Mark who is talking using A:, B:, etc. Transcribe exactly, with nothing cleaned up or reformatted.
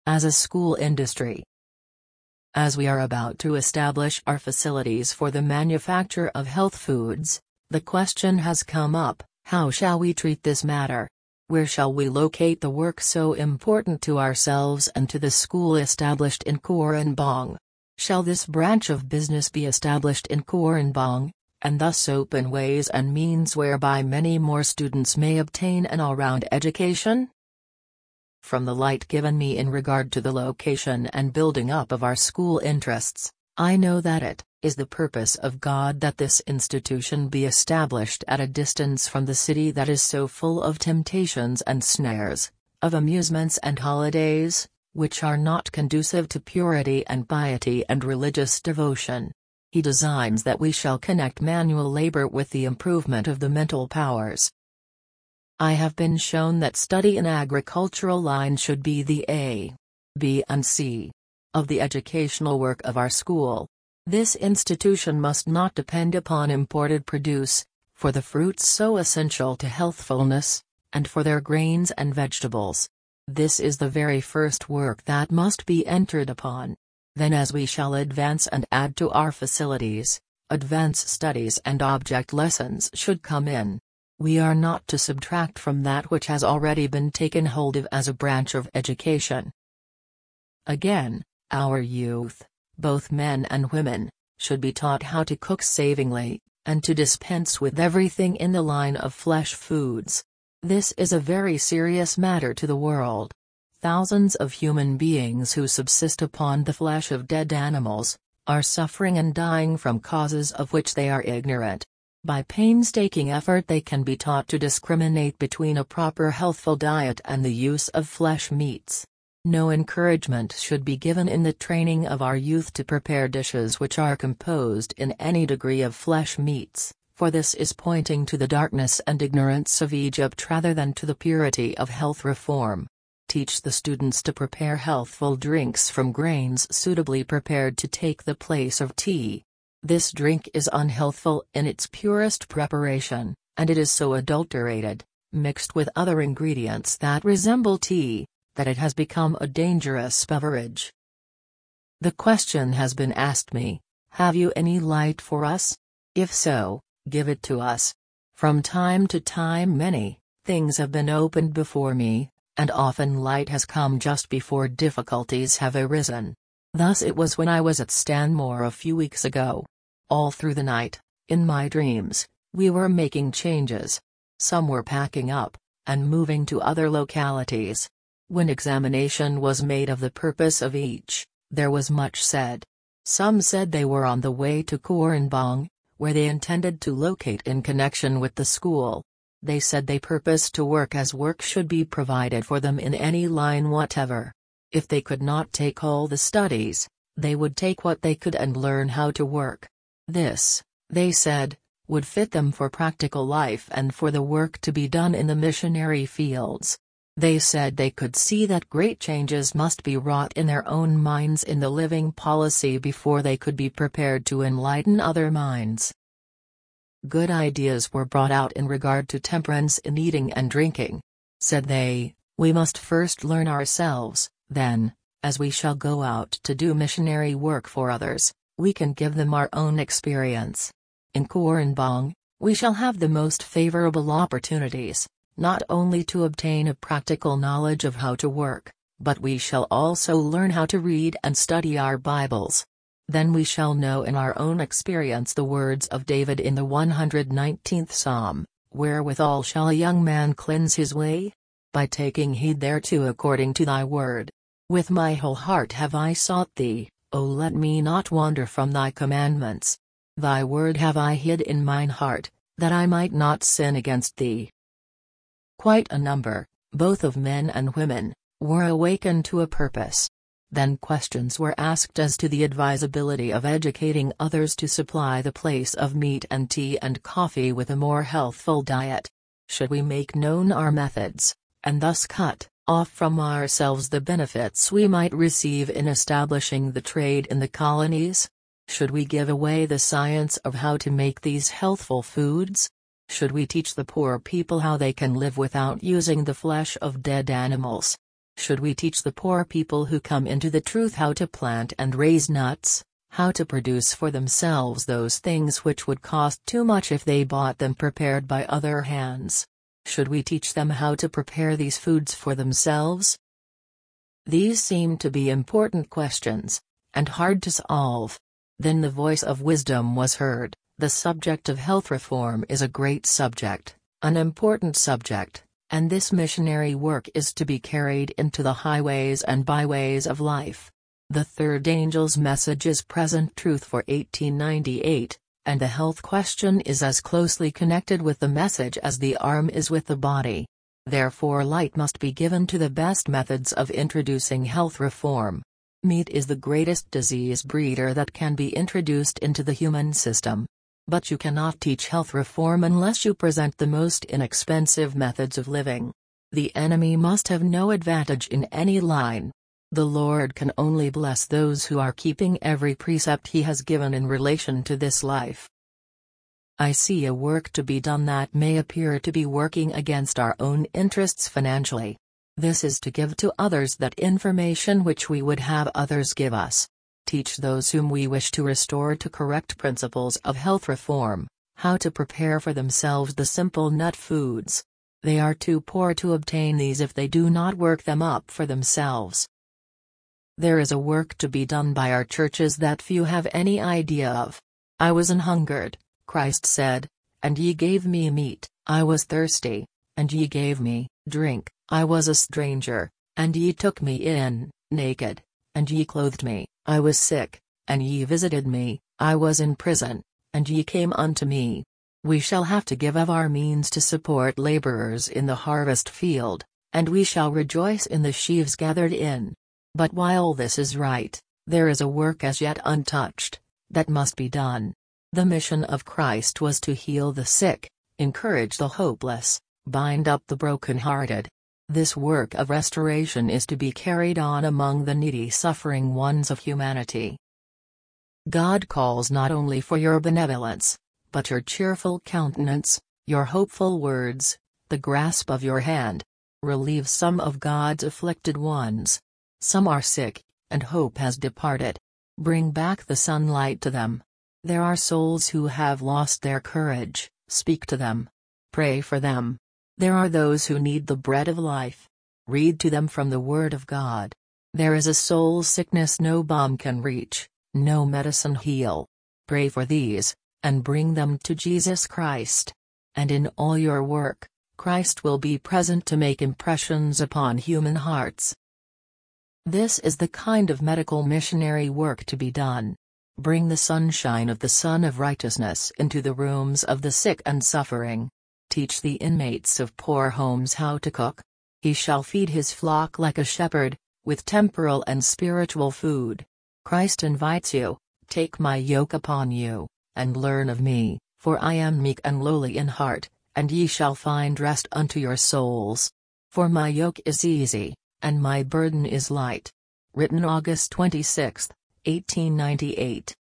A: as a school industry. As we are about to establish our facilities for the manufacture of health foods, the question has come up, how shall we treat this matter? Where shall we locate the work so important to ourselves and to the school established in Koren Bong? Shall this branch of business be established in Koren Bong, and thus open ways and means whereby many more students may obtain an all-round education? From the light given me in regard to the location and building up of our school interests, I know that it is the purpose of God that this institution be established at a distance from the city that is so full of temptations and snares, of amusements and holidays, which are not conducive to purity and piety and religious devotion. He designs that we shall connect manual labor with the improvement of the mental powers. I have been shown that study in agricultural line should be the A, B and C of the educational work of our school. This institution must not depend upon imported produce, for the fruits so essential to healthfulness, and for their grains and vegetables. This is the very first work that must be entered upon. Then as we shall advance and add to our facilities, advanced studies and object lessons should come in. We are not to subtract from that which has already been taken hold of as a branch of education. Again, our youth, both men and women, should be taught how to cook savingly, and to dispense with everything in the line of flesh foods. This is a very serious matter to the world. Thousands of human beings who subsist upon the flesh of dead animals, are suffering and dying from causes of which they are ignorant. By painstaking effort they can be taught to discriminate between a proper healthful diet and the use of flesh meats. No encouragement should be given in the training of our youth to prepare dishes which are composed in any degree of flesh meats, for this is pointing to the darkness and ignorance of Egypt rather than to the purity of health reform. Teach the students to prepare healthful drinks from grains suitably prepared to take the place of tea. This drink is unhealthful in its purest preparation, and it is so adulterated, mixed with other ingredients that resemble tea, that it has become a dangerous beverage. The question has been asked me, have you any light for us? If so, give it to us. From time to time many things have been opened before me, and often light has come just before difficulties have arisen. Thus it was when I was at Stanmore a few weeks ago. All through the night, in my dreams, we were making changes. Some were packing up, and moving to other localities. When examination was made of the purpose of each, there was much said. Some said they were on the way to Koren Bong, where they intended to locate in connection with the school. They said they purposed to work as work should be provided for them in any line whatever. If they could not take all the studies, they would take what they could and learn how to work. This, they said, would fit them for practical life and for the work to be done in the missionary fields. They said they could see that great changes must be wrought in their own minds in the living policy before they could be prepared to enlighten other minds. Good ideas were brought out in regard to temperance in eating and drinking. Said they, we must first learn ourselves, then, as we shall go out to do missionary work for others, we can give them our own experience. In Koren Bong, we shall have the most favorable opportunities, not only to obtain a practical knowledge of how to work, but we shall also learn how to read and study our Bibles. Then we shall know in our own experience the words of David in the one hundred nineteenth Psalm, wherewithal shall a young man cleanse his way? By taking heed thereto according to thy word. With my whole heart have I sought thee, O let me not wander from thy commandments. Thy word have I hid in mine heart, that I might not sin against thee. Quite a number, both of men and women, were awakened to a purpose. Then questions were asked as to the advisability of educating others to supply the place of meat and tea and coffee with a more healthful diet. Should we make known our methods, and thus cut off from ourselves the benefits we might receive in establishing the trade in the colonies? Should we give away the science of how to make these healthful foods? Should we teach the poor people how they can live without using the flesh of dead animals? Should we teach the poor people who come into the truth how to plant and raise nuts, how to produce for themselves those things which would cost too much if they bought them prepared by other hands? Should we teach them how to prepare these foods for themselves? These seem to be important questions, and hard to solve. Then the voice of wisdom was heard. The subject of health reform is a great subject, an important subject, and this missionary work is to be carried into the highways and byways of life. The third angel's message is present truth for eighteen ninety-eight, and the health question is as closely connected with the message as the arm is with the body. Therefore light must be given to the best methods of introducing health reform. Meat is the greatest disease breeder that can be introduced into the human system. But you cannot teach health reform unless you present the most inexpensive methods of living. The enemy must have no advantage in any line. The Lord can only bless those who are keeping every precept He has given in relation to this life. I see a work to be done that may appear to be working against our own interests financially. This is to give to others that information which we would have others give us. Teach those whom we wish to restore to correct principles of health reform, how to prepare for themselves the simple nut foods. They are too poor to obtain these if they do not work them up for themselves. There is a work to be done by our churches that few have any idea of. I was an hungered, Christ said, and ye gave me meat. I was thirsty, and ye gave me drink. I was a stranger, and ye took me in, naked, and ye clothed me. I was sick, and ye visited me. I was in prison, and ye came unto me. We shall have to give of our means to support laborers in the harvest field, and we shall rejoice in the sheaves gathered in. But while this is right, there is a work as yet untouched, that must be done. The mission of Christ was to heal the sick, encourage the hopeless, bind up the broken-hearted. This work of restoration is to be carried on among the needy suffering ones of humanity. God calls not only for your benevolence, but your cheerful countenance, your hopeful words, the grasp of your hand. Relieve some of God's afflicted ones. Some are sick, and hope has departed. Bring back the sunlight to them. There are souls who have lost their courage. Speak to them. Pray for them. There are those who need the bread of life. Read to them from the Word of God. There is a soul sickness no balm can reach, no medicine heal. Pray for these, and bring them to Jesus Christ. And in all your work, Christ will be present to make impressions upon human hearts. This is the kind of medical missionary work to be done. Bring the sunshine of the Sun of Righteousness into the rooms of the sick and suffering. Teach the inmates of poor homes how to cook. He shall feed his flock like a shepherd, with temporal and spiritual food. Christ invites you, take my yoke upon you, and learn of me, for I am meek and lowly in heart, and ye shall find rest unto your souls. For my yoke is easy, and my burden is light. Written August twenty-sixth, eighteen ninety-eight.